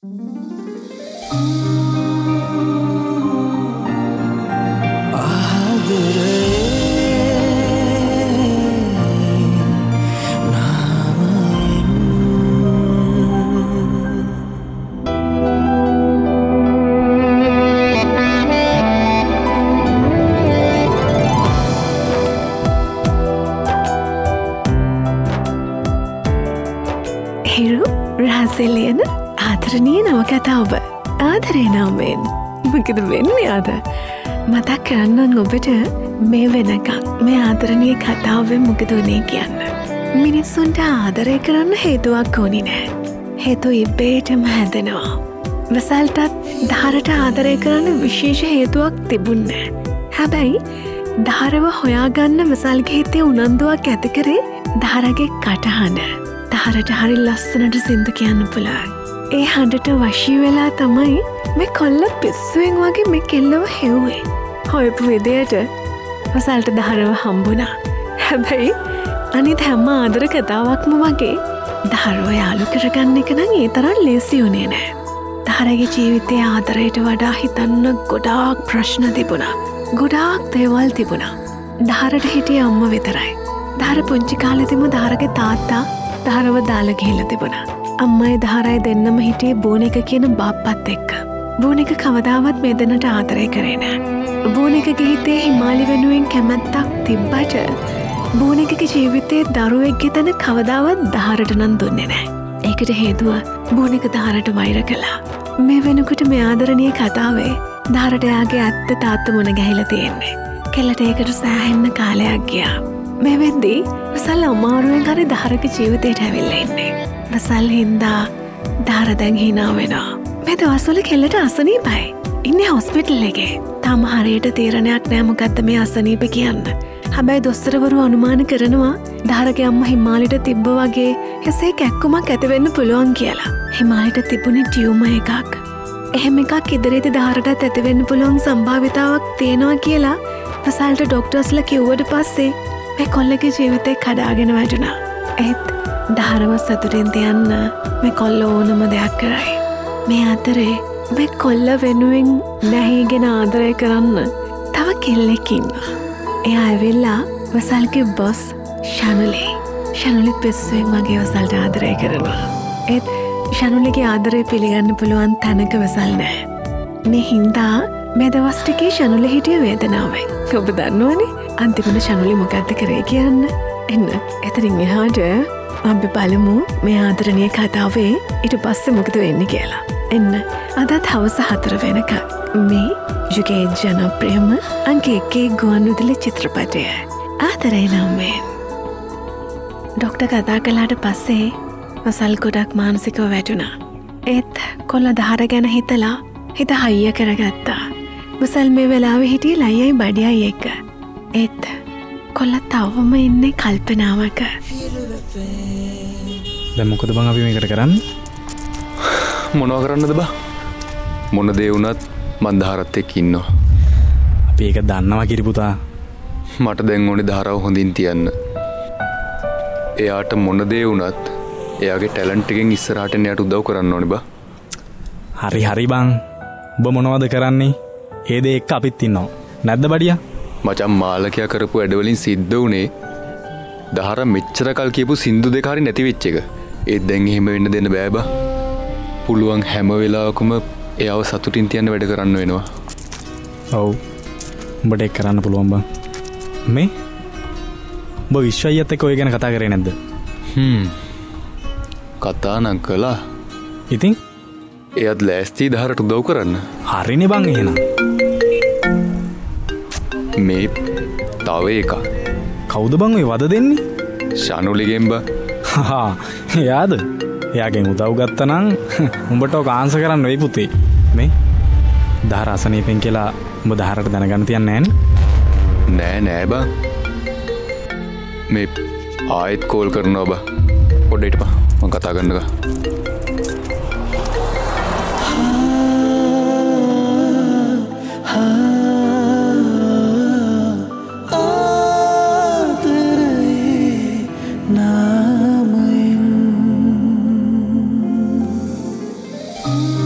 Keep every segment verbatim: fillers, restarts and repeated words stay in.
රහසෙලියන ආදරණීය නවකතා ඔබ ආදරේ නාමයෙන් මොකද වෙන්නේ අද මතක් කරන්නන් ඔබට මේ වෙනකම් මේ ආදරණීය කතාවෙන් මොකද උනේ කියන්න. මිනිස්සුන්ට ආදරය කරන්න හේතුවක් ඕනි නෑ. හේතු ඉබේටම හැදෙනවා. වසල්ටත් දහරට ආදරය කරන්න විශේෂ හේතුවක් තිබුණේ නෑ. හැබැයි දහරව හොයාගන්න වසල්ගේ හිතේ උනන්දුවක් ඇති කරේ දහරගේ කටහඬ. දහරට හරි ලස්සනට සින්දු කියන්න පුළුවන්. ඒ හඬට වශී වෙලා තමයි මේ කොල්ල පිස්සුවෙන් වගේ මේ කෙල්ලව හෙව්වේ. හොයපු විදියට වසල්ට දහරව හම්බුණා. හැබැයි අනිත් හැම ආදර කතාවක්ම වගේ දහරව යාළු කරගන්න එක නම් ඒ තරම් ලේසි උනේ නෑ. දහරගේ ජීවිතයේ ආදරයට වඩා හිතන්න ගොඩාක් ප්‍රශ්න තිබුණා. ගොඩාක් දේවල් තිබුණා. දහරට හිටියේ අම්ම විතරයි. දහර පුංචි කාලෙදිම දහරගේ තාත්තා දහරව දාලා ගිහිල්ලා තිබුණා. අම්මයි දහරයි දෙන්නම හිටියේ බෝනික කියන බාප්පත් එක්ක. බෝනික කවදාවත් මේ දෙන්නට ආදරය කරේ නෑ. බෝනිකගේ හිතේ හිමාලි වෙනුවෙන් කැමැත්තක් තිබ්බට බෝනිකගේ ජීවිතයේ දරුවෙක්ගේ තැන කවදාවත් දහරට නම් දුන්නේ නෑ. ඒකට හේතුව බෝනික දහරට වෛර කළා. මේ වෙනකොට මේ ආදරණීය කතාවේ දහරට යාගේ අත්ත තාත්ත මුණ ගැහිලා තියෙන්නේ. කෙල්ලට ඒකට සෑහෙන්න කාලයක් ගියා. මේ වෙද්දී වසල් අමාරුවෙන් හරි දහරගේ ජීවිතයට ඇවිල්ලා ඉන්නේ. වසල් හින්දා දහර දැන් හිනා වෙනවා. මේ දවස්වල කෙල්ලට අසනීපයි. ඉන්නේ හොස්පිටල් එකේ. තාම හරියට තීරණයක් නෑ මොකද්ද මේ අසනීප කියන්න. හැබැයි දොස්තරවරු අනුමාන කරනවා දහරගේ අම්මා හිමාලිට තිබ්බ වගේ එසේ කැක්කුමක් ඇති වෙන්න පුළුවන් කියලා. හිමාලිට තිබුණේ ටියුමර් එකක්. එහෙම එකක් ඉදිරියේදී දහරටත් ඇති වෙන්න පුළුවන් සම්භාවිතාවක් තියෙනවා කියලා වසල්ට ડોක්ටර්ස්ලා කිව්වට පස්සේ මේ කොල්ලගේ ජීවිතේ කඩාගෙන වැටුණා. ඒත් දහරව සතුටින් තියන්න මේ කොල්ල ඕනම දෙයක් කරයි. මේ අතරේ මේ කොල්ල වෙනුවෙන් නැහිගෙන ආදරය කරන්න තව කෙල්ලෙක් ඉන්නවා. එයා ඇවිල්ලා වසල්ගේ බොස් ශනුලි. ශනුලි පිස්සුවෙන් වගේ වසල්ට ආදරය කරනවා. ඒත් ශනුලිගේ ආදරය පිළිගන්න පුළුවන් තැනක වසල් නෑ. මේ හින්දා මේ දවස් ටිකේ ශනුලි හිටිය වේදනාවෙන්. ඔබ දන්නවනේ අන්තිමට ශනුලි මොකද්ද කරේ කියන්න. එන්න එතනින් එහාට අපි බලමු මේ ආදරණීය කතාවේ ඊට පස්සේ මොකද වෙන්නේ කියලා. එන්න අදත් හවස හතර වෙනකම් මේ යුගයේ ජනප්‍රියම අංක එකේ ගුවන්විදුලි චිත්‍රපටය ආදරේ නාමයෙන්. ඩොක්ටර් කතා කළාට පස්සේ වසල් ගොඩක් මානසිකව වැටුණා. ඒත් කොල්ල දහර ගැන හිතලා හිත හයිය කරගත්තා. වසල් මේ වෙලාවේ හිටියේ ලයියයි බඩියයි එක්ක. ඒත් කොල්ල තවම ඉන්නේ කල්පනාවක. දැන් මොකද බං අපි මේකට කරන්නේ? මොනවා කරන්නද බා? මොන දේ වුණත් මන් දහරත් එක්ක ඉන්නවා. අපි ඒක දන්නවා කිරි පුතා. මට දැන් ඕනේ දහරව හොඳින් තියන්න. එයාට මොන දේ වුණත් එයාගේ ටැලන්ට් එකෙන් ඉස්සරහට එන්න යට උදව් කරන්න ඕනේ බා. හරි හරි බං. ඔබ මොනවද කරන්නේ? ඒ දේ එක්ක අපිත් ඉන්නවා. නැද්ද බඩියා? මචං මාලකයා කරපු වැඩවලින් සිද්ධ වුණේ දහර මෙච්චර කල් කියපු සින්දු දෙක හරි නැති වෙච්ච එක. ඒත් දැන් එහෙම වෙන්න දෙන්න බෑ බා. පුළුවන් හැම වෙලාවකම එයාව සතුටින් තියන්න වැඩ කරන්න වෙනවා. ඔව්. උඹට ඒක කරන්න පුළුවන් බං. මේ ඔබ විශ්වයත් එක්ක ඔය ගැන කතා කරේ නැද්ද? හ්ම්. කතා නම් කළා. ඉතින් එයාත් ලෑස්ති දහරට උදව් කරන්න. හරිනේ බං එහෙනම්. මේ තව එකක්. කවුද බං ඔය වද දෙන්නේ? ශනුලිගෙන් බා. හා එයාද? එයාගෙන් උදව් ගත්තා නම් උඹට ඔක ආන්සර් කරන්න වෙයි පුතේ. මේ දහර අසනීපෙන් කියලා උඹ දහරට දැනගන්න තියන්නේ නෑනේ. නෑ නෑ බා. මේ ආයෙත් කෝල් කරනවා බා. පොඩ්ඩක් හිටපන්. මම කතා කරන්නකෝ. Mm-hmm.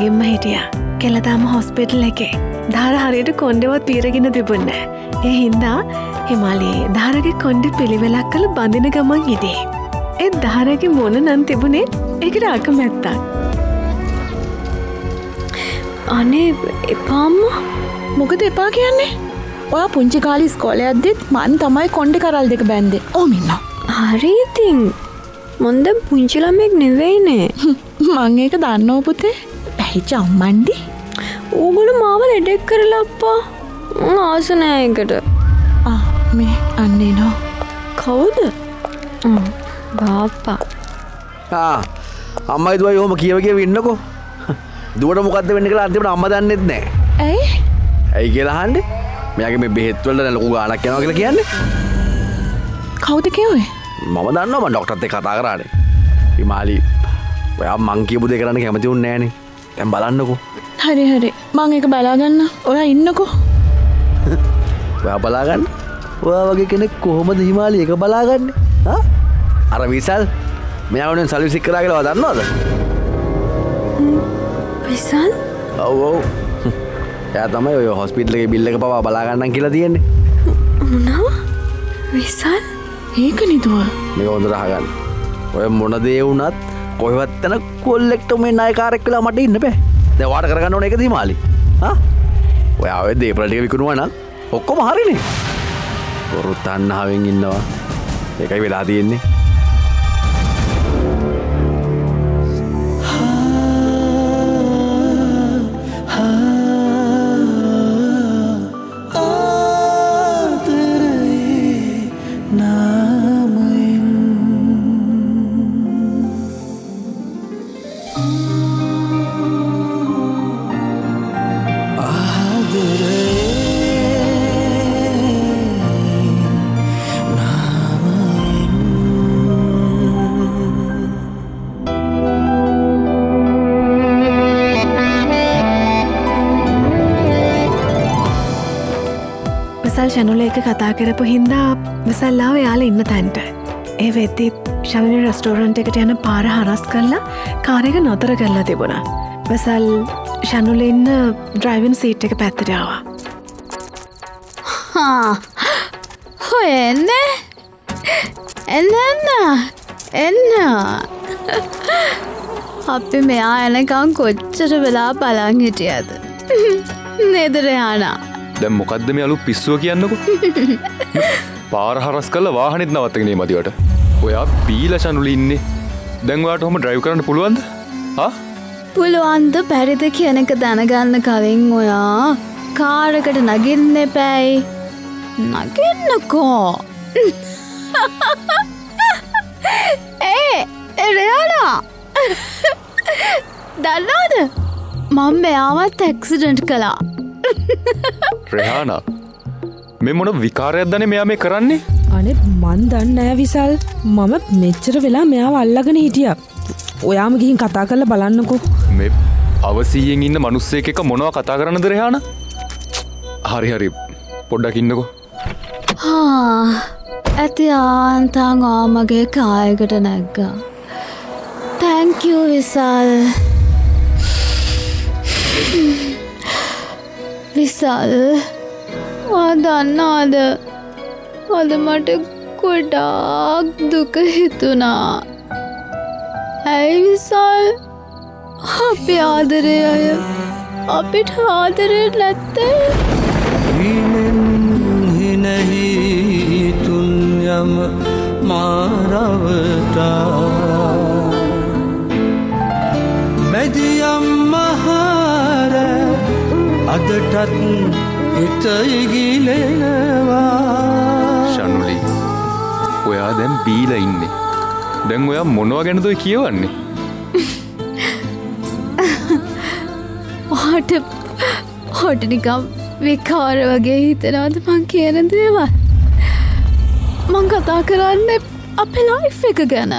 මුලින්ම හිටියා. කෙලදාම හොස්පිටල් එකේ. ධාර හරියට කොණ්ඩෙවත් පීරගෙන තිබුණේ නැහැ. ඒ හින්දා හිමාලයේ ධාරගේ කොණ්ඩේ පිළිවෙලක් කළ බඳින ගමන් හිටියේ. ඒ ධාරගේ මොන නම් තිබුණේ ඒකට අකමැත්තක්. අනේ එපාම්ම මොකද එපා කියන්නේ? ඔයා පුංචි කාලේ ඉස්කෝලේ යද්දිත් මන් තමයි කොණ්ඩේ කරල් දෙක බැන්දේ. ඕම ඉන්නවා. හරි ඉතින් මොන්ද පුංචි ළමෙක් නෙවෙයිනේ. මං ඒක දන්නව පුතේ. පැහිච්ච අම්මන්ඩි. ඕගොල්ලෝ මාව ලෙඩෙක් කරලා අප්පා. මම ආස නෑ ඒකට. ආ මේ අන්නේ නෝ. කවුද? බාප්පා. ආ අම්මයි දුවයි ඔහොම කියව කියව ඉන්නකෝ. දුවට මොකද්ද වෙන්නේ කියලා අන්තිමට අම්මා දන්නෙත් නෑ. ඇයි? ඇයි කියලා අහන්නේ? මෙයාගේ මේ බෙහෙත් වලට ලොකු ගාණක් යනවා කියලා කියන්නේ. කවුද කිව්වේ? මම දන්නවා මම ડોක්ටර්ත් එක්ක කතා කරානේ. හිමාලි ඔයා මං කියපු දේ කරන්න කැමති වුන්නේ නෑනේ. දැන් බලන්නකෝ. හරි හරි මං ඒක බලා ගන්න. ඔයා ඉන්නකෝ. ඔයා බලා ගන්න. ඔයා වගේ කෙනෙක් කොහොමද හිමාලි ඒක බලාගන්නේ? හා? අර විසල් මෙයා වුණෙන් සර්විස් එක කරා කියලා ඔයා දන්නවද? විසල්? ඔව් ඔව්. එයා තමයි ඔය හොස්පිටල් එකේ බිල් එක පවා බලා ගන්නම් කියලා තියෙන්නේ. මොනවා? විසල්? ඒක නිදුව. මේක හොඳට අහගන්න. ඔය මොන දේ වුණත් කොහෙවත් තන කොල්ලෙක්ට මේ නායකාරයෙක් වෙලා මට ඉන්න බෑ. දැන් වාට කරගන්න ඕන එකද හිමාලි? හා? ඔයා ඔය දේපල ටික විකුණුවා නම් ඔක්කොම හරිනේ. කොරු තණ්හාවෙන් ඉන්නවා. ඒකයි වෙලා තියෙන්නේ. විසල් ශනුල එක කතා කරපු හින්දා විසල්ලාව යාල ඉන්න තැන්ට. ඒ වෙද්දිත් ශනුලි රෙස්ටෝරන්ට් එකට යන පාර හරස් කරලා කාර් එක නතර කරලා තිබුණා. විසල් ශනුල ඉන්න ඩ්‍රයිවිං සීට් එක පැත්තට ආවා. හා හොය එන්න එන්න එන්න අපි මෙයා එනකම් කොච්චර වෙලා බලන් හිටියද නේද රයානා? දැන් මොකද්ද මේ අලුත් පිස්සුව කියන්නකෝ? පාර හරස් කරලා වාහනෙත් නවත්තගෙන මේ මදිවට. ඔයා බීලා ශනුලි ඉන්නේ. දැන් ඔයාට ඔහම ඩ්‍රයිව් කරන්න පුළුවන්ද? හා? පුළුවන්ද බැරිද කියන එක දැනගන්න කලින් ඔයා කාර් එකට නගින්න එපැයි. නගින්නකෝ. ඒ රයානා. දන්නවද? මම මෙයාවත් ඇක්සිඩන්ට් කළා. රෙහානා මේ මොන විකාරයක් දන්නේ මෙයා මේ කරන්නේ? අනේ මන් දන්නේ නෑ විසල්. මම මෙච්චර වෙලා මෙයාව අල්ලගෙන හිටියා. ඔයාම ගිහින් කතා කරලා බලන්නකෝ. මේ අවසියෙන් ඉන්න මිනිස්සෙක් එක්ක මොනවා කතා කරන්නද රෙහානා? හරි හරි පොඩ්ඩක් ඉන්නකෝ. හා ඇති ආන්තන් ආමගේ කායකට නැග්ගා. thank you විසල්. විසල් ආ දන්නවද අද මට ගොඩාක් දුක හිතුණා. ඇයි විසල්? අපි ආදරේ අය අපිට ආදරේ නැත්තේ? හිනෙහි තුන්යම මාරවතා මැදියම් මහර අදටත් හිත ඉගිලෙනවා. ශනුලි ඔයා දැන් බීලා ඉන්නේ. දැන් ඔයා මොනවා ගැනද ඔය කියවන්නේ? ඔහට ඔහට නිකම් විකාර වගේ හිතනවද මං කියන දේවල්? මං කතා කරන්නේ අපේ ලයිෆ් එක ගැන.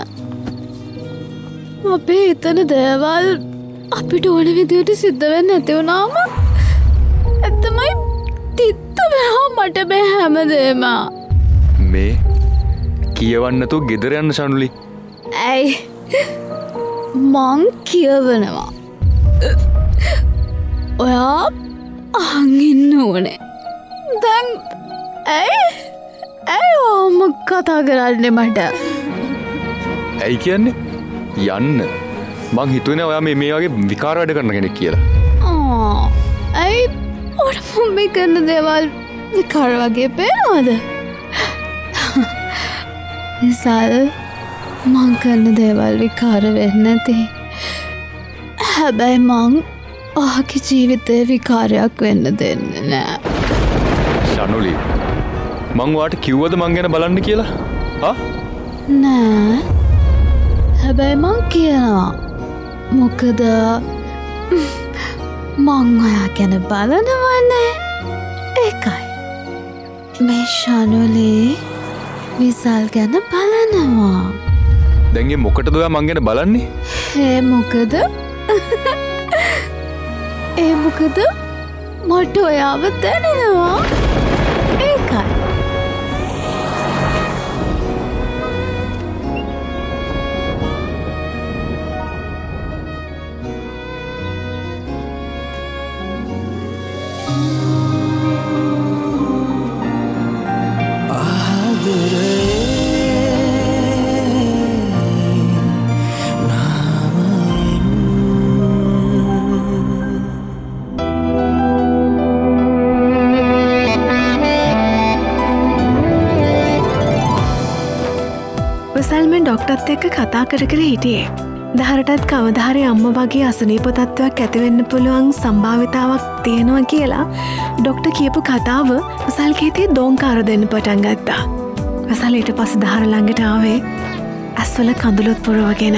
අපේ හිතන දේවල් අපිට ඕන විදියට සිද්ධ වෙන්නේ නැති වුණාම ඇත්තමයි තිත්ත වෙනවා මට මේ හැමදේම. මේ කියවන්න තු ගෙදර යන්න ශනුලි. ඇයි මං කියවනවා. ඔයා අහංඉන්න ඕනේ. දැන් ඇයි ඇයි ඕම කතා කරන්නේ මට? ඇයි කියන්නේ? යන්න. මං හිතුවනේ ඔයා මේ මේ වගේ විකාර වැඩ කරන කෙනෙක් කියලා. ආ ඇයි ඔයාට මම මේ කරන දේවල් විකාර වගේ පේනවද? විසල් මං කරන දේවල් විකාර වෙන්නේ නැති. හැබැයි මං ඔහගේ ජීවිතේ විකාරයක් වෙන්න දෙන්නේ නෑ. ශනුලි මං ඔයාට කිව්වද මං ගැන බලන්න කියලා? හා? නෑ. හැබැයි මං කියනවා. මොකද මං ඔයා ගැන බලනවනේ. ඒකයි. මේ ශනුලි විසල් ගැන බලනවා. දැන් ඒ මොකටද ඔයා මං ගැන බලන්නේ? ඒ මොකද? ඒ මොකද මට ඔයාව දැනෙනවා. ඒකයි. විසල්මෙන් ඩොක්ටර්ත් එක්ක කතා කර කර හිටියේ. දහරටත් කවදාහරි අම්ම වගේ අසනීප තත්ත්වයක් ඇතිවෙන්න පුළුවන් සම්භාවිතාවක් තියෙනවා කියලා ඩොක්ටර් කියපු කතාව විසල්ගේ හිතේ දෝංකාර දෙන්න පටන් ගත්තා. විසල් ඊට පස්සේ දහර ළඟට ආවේ ඇස්වල කඳුළුත් පුරවගෙන.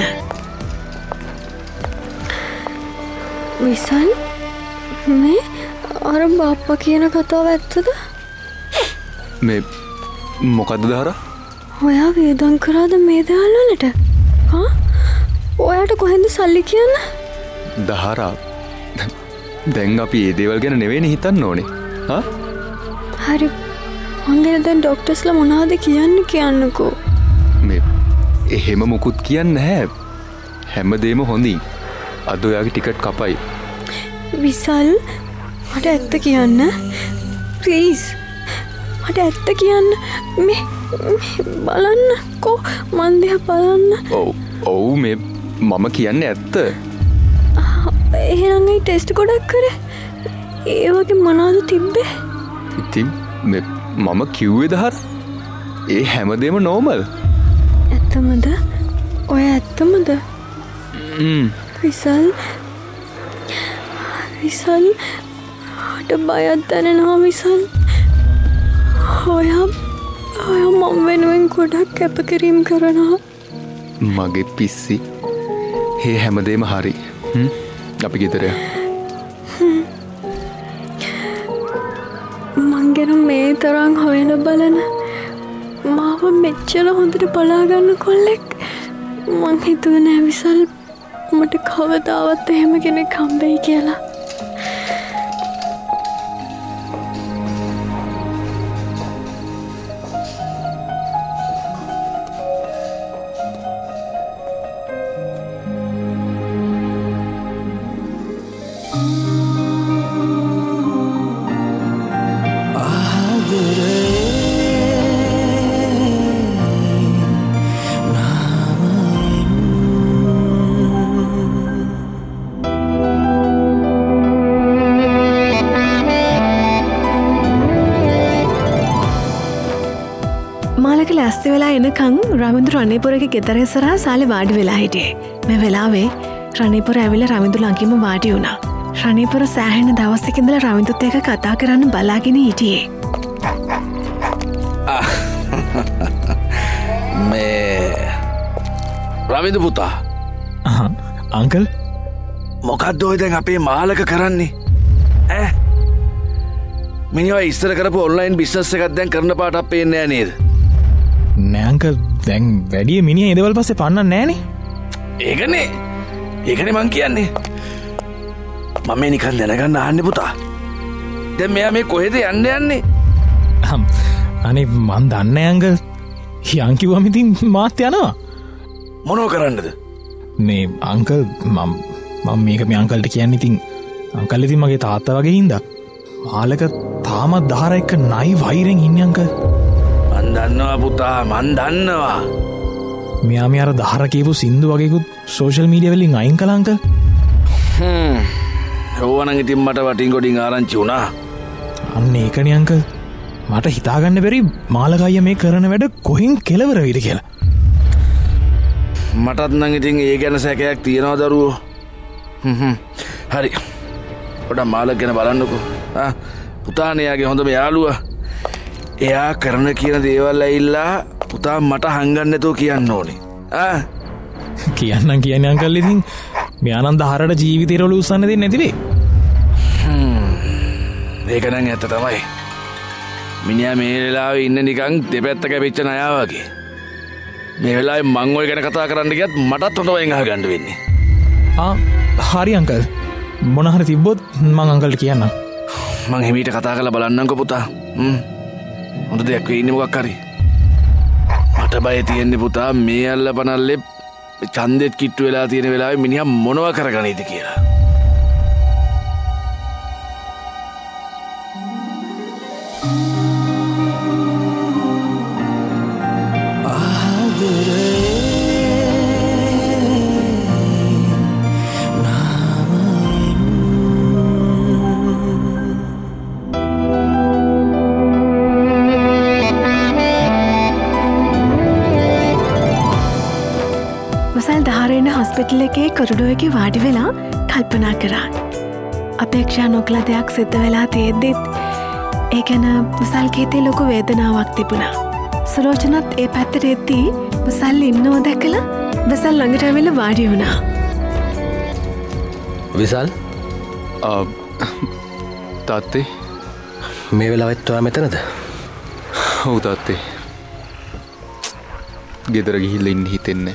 විසල් මේ අර බාප්පා කියන කතාව ඇත්තද? මේ මොකද්ද දහරා? ඔයා වේදන් කරාද මේ දේවල් වලට? හා? ඔයාට කොහෙන්ද සල්ලි කියන්න? දහරා දැන් අපි මේ දේවල් ගැන නෙවෙයිනේ හිතන්න ඕනේ. හා? හරි. මං ගැන දැන් ડોක්ටර්ස්ලා මොනවද කියන්නේ කියන්නකෝ. මේ එහෙම මොකුත් කියන්නේ නැහැ. හැමදේම හොඳින්. අද ඔයාගේ ටිකට් කපයි. විසල් මට ඇත්ත කියන්න. ප්ලීස්. මට ඇත්ත කියන්න. මේ බලන්න කෝ මන් දිහා බලන්න. ඔව් ඔව් මේ මම කියන්නේ ඇත්ත. එහෙනම් ඒ ටෙස්ට් ගොඩක් කරේ. ඒ වගේ මොනවද තිබ්බේ? ඉතින් මේ මම කිව්වේ දහර. ඒ හැමදේම නෝමල්. ඇත්තමද? ඔය ඇත්තමද? හ්ම්. විසල් විසල් මට බයක් දැනෙනවා විසල්. ඔයා ඔයා මම වෙනුවෙන් ගොඩක් කැපකිරීම් කරනවා. මගේ පිස්සි. හේ හැමදේම හරි. හ්ම්. අපි ගෙදර මං ගැන මේ තරම් හොයන බලන මාව මෙච්චර හොඳට බලාගන්න කොල්ලෙක් මං හිතුවේ නෑ විසල් මට කවදාවත් එහෙම කෙනෙක් හම්බෙයි කියලා. ලැස්ති වෙලා එනකං රවිඳු රණේපුරගේ ගෙදර ඉස්සරහා සාලේ වාඩි වෙලා හිටියේ. මේ වෙලාවේ රණේපුර ඇවිල්ලා රවිඳු ළඟින්ම වාඩි වුණා. රණේපුර සෑහෙන දවසක ඉඳලා රවිඳුත් එක්ක කතා කරන්න බලාගෙන හිටියේ. මේ රවිඳු පුතා. අංකල් මොකක්ද ඔය දැන් අපේ මාලක කරන්නේ? ඈ මිනිහා ඉස්සර කරපු ඔන්ලයින් බිස්නස් එකක් දැන් කරන පාටක් පේන්නේ නෑ නේද? නෑංක දැන් වැඩිය මිනිහ ඉදවල් පස්සේ පන්නන්න නෑනේ. ඒකනේ ඒකනේ මං කියන්නේ. මම මේ නිකන් දැනගන්න ආන්නේ පුතා. දැන් මෙයා මේ කොහෙද යන්න යන්නේ? අනේ මන් දන්නේ අංකල්. යන් කිව්වම ඉතින් මාත් යනවා. මොනව කරන්නද? මේ අංකල් මම මම මේක මේ අංකල්ට කියන්නේ ඉතින් අංකල් ඉතින් මගේ තාත්තා වගේ හින්දා මාලක තාමත් දහර එක්ක නයි වෛරෙන් ඉන්නේ අංකල්. මන් දන්නවා පුතා මන් දන්නවා. මෙයා මේ අර දහර කියපු සින්දු වගේකුත් සෝෂල් මීඩියා වලින් අයින් කළා අංකල්. හ්ම්. ඕවනම් ඉතින් මට වටින් ගොඩින් ආරංචි වුණා. අන්න ඒකනේ අංකල්. මට හිතාගන්න බැරි මාලක අයියා මේ කරන වැඩ කොහෙන් කෙලවර වෙයිද කියලා. මටත් නම් ඉතින් ඒ ගැන සැකයක් තියෙනවා දරුවෝ. හ්ම් හ්ම්. හරි. පොඩ්ඩක් මාලක ගැන බලන්නකෝ. ආ පුතානේ යාගේ හොඳම යාළුවා. එයා කරන කියන දේවල් ඇවිල්ලා පුතා මට හංගන්න නැතුව කියන්න ඕනේ. ආ කියන්නම් කියන්නේ අංකල් ඉතින් මෙයා නම් දහරට ජීවිතේ රොළු උස්සන්න දෙන්නේ නැති වෙයි. හ්ම්. ඒක නම් ඇත්ත තමයි. මිනිහා මේ වෙලාවේ ඉන්න නිකන් දෙපැත්ත කැපිච්ච නයා වගේ. මේ වෙලාවේ මං ඔය ගැන කතා කරන්න ගියත් මටත් හොඳ වයින් අහගන්න වෙන්නේ. ආ හරි අංකල්. මොන හරි තිබ්බොත් මං අංකල්ට කියන්නම්. මං හිමීට කතා කරලා බලන්නම්කෝ පුතා. හ්ම්. හොඳ දෙයක් වෙයි ඉන්නේ මොකක් හරි. මට බය තියෙන්නේ පුතා මේ අල්ල පනල්ලේ ඡන්දෙත් කිට්ටු වෙලා තියෙන වෙලාවේ මිනිහා මොනවා කරගනීද කියලා. වසල් දහරෙන්න හොස්පිටල් එකේ කොරිඩෝ එකේ වාඩි වෙලා කල්පනා කරා. අපේක්ෂා නොකළ දෙයක් සිද්ධ වෙලා තියෙද්දිත් ඒ ගැන වසල්ගේ හිතේ ලොකු වේදනාවක් තිබුණා. සුලෝචනත් ඒ පැත්තට එද්දී වසල් ඉන්නව දැකලා වසල් ළඟට ඇවිල්ලා වාඩි වුණා. විසල් ආ තාත්තේ මේ වෙලාවෙත් ඔයා මෙතනද? ඔව් තාත්තේ. ගෙදර ගිහිල්ලා ඉන්න හිතෙන්නේ.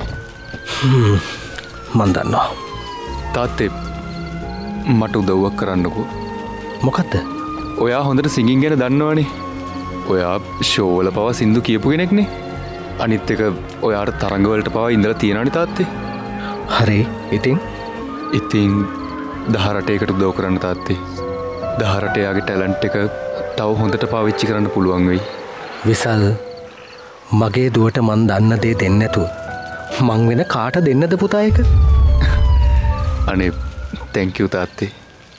මන් දන්නවා. තාත්තේ මට උදව්වක් කරන්නකෝ. මොකක්ද? ඔයා හොඳට සිංගින් ගැන දන්නවනේ. ඔයා ෂෝ වල පවා සින්දු කියපු කෙනෙක්නේ. අනිත් එක ඔයාට තරඟ වලට පවා ඉඳලා තියෙනවනේ තාත්තේ. හරි. ඉතින් ඉතින් දහරටේකට උදව් කරන්න තාත්තේ. දහරටයාගේ ටැලන්ට් එක තව හොඳට පාවිච්චි කරන්න පුළුවන් වෙයි. විසල් මගේ දුවට මන් දන්න දේ දෙන්න නැතුව මං වෙන කාට දෙන්නද පුතා එක? අනේ තැන්ක් යූ තාත්තේ.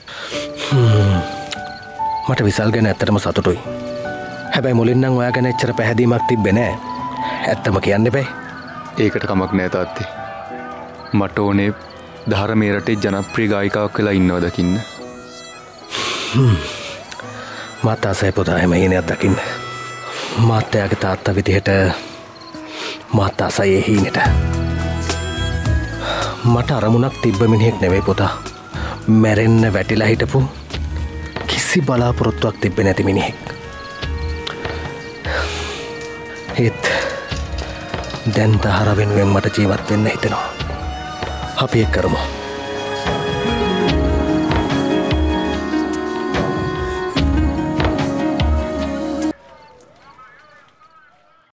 මට විසල් ගැන ඇත්තටම සතුටුයි. හැබැයි මුලින් නම් ඔයා ගැන එච්චර පැහැදීමක් තිබ්බේ නෑ. ඇත්තම කියන්න එපා. ඒකට කමක් නෑ තාත්තේ. මට ඕනේ දහර මේ රටේ ජනප්‍රිය ගායිකාවක් වෙලා ඉන්නවා දකින්න. මාත් ආසයි පුතා එහෙම හීනයක් දකින්න. මාත් එයාගේ තාත්තා විදිහට මාත් ආසයි ඒ හීනෙට. මට අරමුණක් තිබ්බ මිනිහෙක් නෙවෙයි පුතා. මැරෙන්න වැටිලා හිටපු කිසි බලාපොරොත්තුවක් තිබ්බේ නැති මිනිහෙක්. ඒත් දැන් දහර වෙනුවෙන් මට ජීවත් වෙන්න හිතෙනවා. අපි ඒක කරමු.